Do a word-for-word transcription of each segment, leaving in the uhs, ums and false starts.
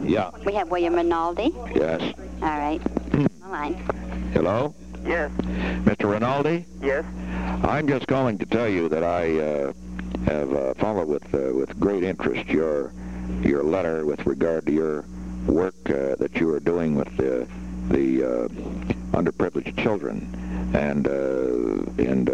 Yeah. We have William Rinaldi. Yes. All right. On the line. Hello? Yes. Mister Rinaldi? Yes. I'm just calling to tell you that I uh, have uh, followed with uh, with great interest your your letter with regard to your work uh, that you are doing with the the uh, underprivileged children, and uh, and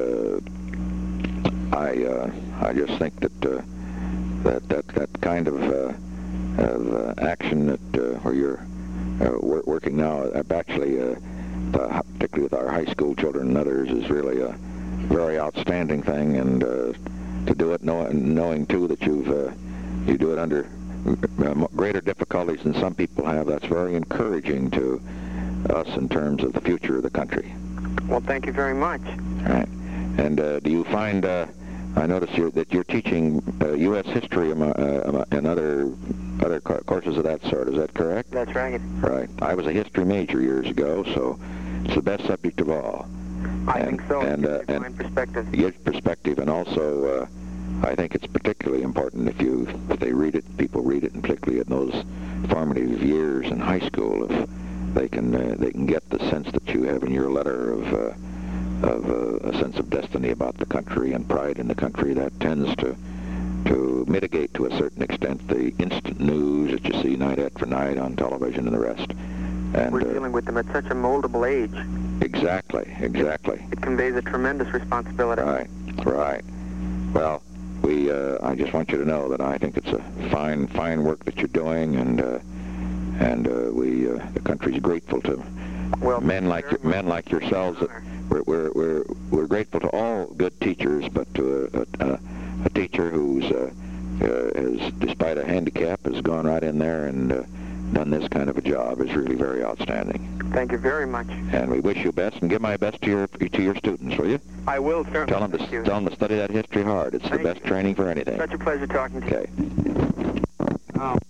uh, I uh, I just think that uh, that that that kind of uh, of uh, action that uh, where you're uh, wor working now, uh, actually, uh, uh, particularly with our high school children and others, is really a very outstanding thing, and uh, to do it knowing, knowing too that you've uh, you do it under uh, greater difficulties than some people have. That's very encouraging to us in terms of the future of the country. Well, thank you very much. All right. And uh, do you find, uh, I notice you're, that you're teaching uh, U S history um, uh, and other other courses of that sort. Is that correct? That's right. Right. I was a history major years ago, so it's the best subject of all. I and, think so. And, uh, and and perspective. gives perspective, and also uh, I think it's particularly important if you if they read it, people read it, and particularly in those formative years in high school, if they can uh, they can get the sense that you have in your letter of uh, of uh, a sense of destiny about the country and pride in the country. That tends to to mitigate to a certain extent the instant news that you see night after night on television and the rest. And we're uh, dealing with them at such a moldable age. Exactly, exactly. It, it conveys a tremendous responsibility. Right, right. Well, we uh, I just want you to know that I think it's a fine, fine work that you're doing, and uh, and uh, we uh, the country's grateful to well, men like your, men like yourselves. That we're, we're we're we're grateful to all good teachers, but to a, a, a teacher who's uh, uh, has, despite a handicap, has gone right in there and uh, done this kind of a job is really very outstanding. Thank you very much. And we wish you best, and give my best to your to your students, will you? I will, certainly. Tell them to Thank you. tell them to study that history hard. It's Thank the best you. training for anything. Such a pleasure talking to you. Okay. Oh.